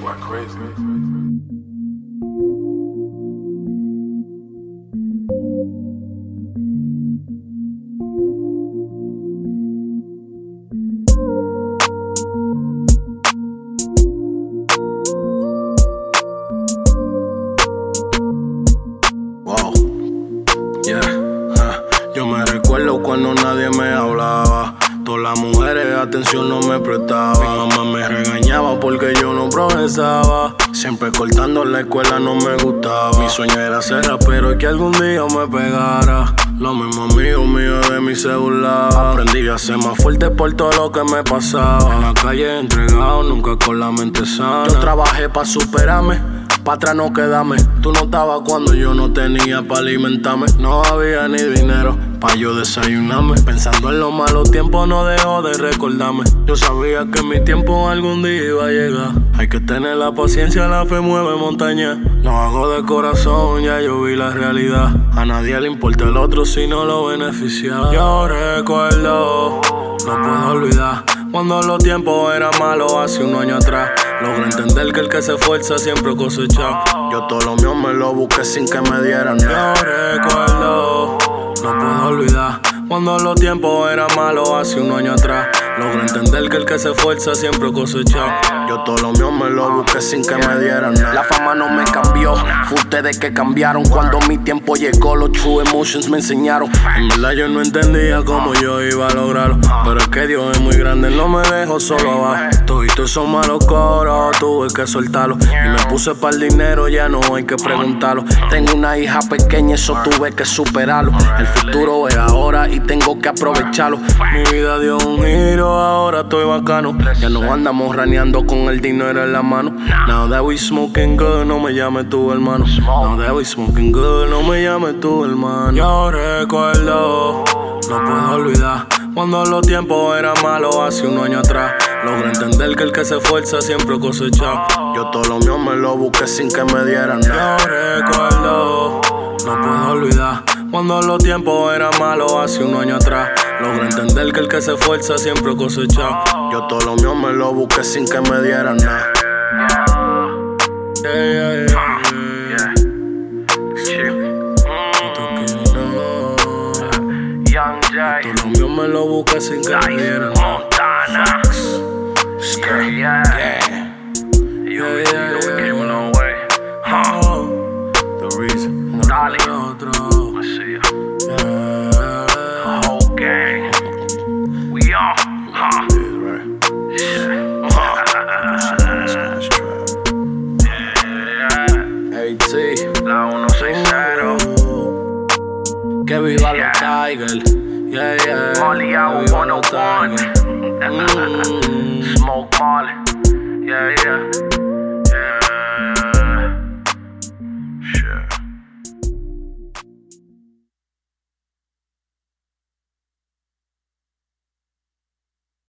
Why crazy? Wow, yeah, yo me recuerdo cuando nadie me hablaba. Todas las mujeres atención no me prestaban. Mi mamá me regañaba porque yo no progresaba. Siempre cortando la escuela no me gustaba. Mi sueño era ser rapero y que algún día me pegara. Lo mismo mío de mi celular. Aprendí a ser más fuerte por todo lo que me pasaba. En la calle entregado, nunca con la mente sana. Yo trabajé pa' superarme, pa' atrás no quedarme. Tú no estabas cuando yo no tenía pa' alimentarme. No había ni dinero pa' yo desayunarme. Pensando en los malos tiempos no dejo de recordarme. Yo sabía que mi tiempo algún día iba a llegar. Hay que tener la paciencia, la fe mueve montaña. Lo hago de corazón, ya yo vi la realidad. A nadie le importa el otro si no lo beneficia. Yo recuerdo, no puedo olvidar cuando los tiempos eran malos hace un año atrás. Logré entender que el que se esfuerza siempre cosecha. Yo todo lo mío me lo busqué sin que me dieran nada. Yo recuerdo, no puedo olvidar cuando los tiempos eran malos hace un año atrás. Logré entender que el que se esfuerza siempre cosecha. Yo todo lo mío me lo busqué sin que me dieran nada. La fama no me cambió, fue ustedes que cambiaron. Cuando mi tiempo llegó, los true emotions me enseñaron. En verdad yo no entendía cómo yo iba a lograrlo, pero es que Dios es muy grande, no me dejó solo abajo. Todos esos malos coros, tuve que soltarlo. Y me puse para el dinero, ya no hay que preguntarlo. Tengo una hija pequeña, eso tuve que superarlo. El futuro es ahora y tengo que aprovecharlo. Mi vida dio un giro, ahora estoy bacano. Ya no andamos raneando con el dinero en la mano. Now that we smoking good, no me llames tu hermano. Now that we smoking good, no me llames tu hermano. Yo recuerdo, no puedo olvidar cuando los tiempos eran malos hace un año atrás. Logré entender que el que se esfuerza siempre cosecha. Yo todo lo mío me lo busqué sin que me dieran nada. Yo recuerdo, no puedo olvidar cuando los tiempos eran malos hace un año atrás. Logré entender que el que se esfuerza siempre cosecha. Yo todo lo mío me lo busqué sin que me dieran nada. Yeah. Young Jay, Todo lo mío me lo busqué sin que me dieran nada. Montana. Yeah. You came a long way. The reason. Dale. Otro. I see you. The whole gang. We on. La 160. Que viva los Tigers. Yeah. Molly out Que viva los 101. Tigers.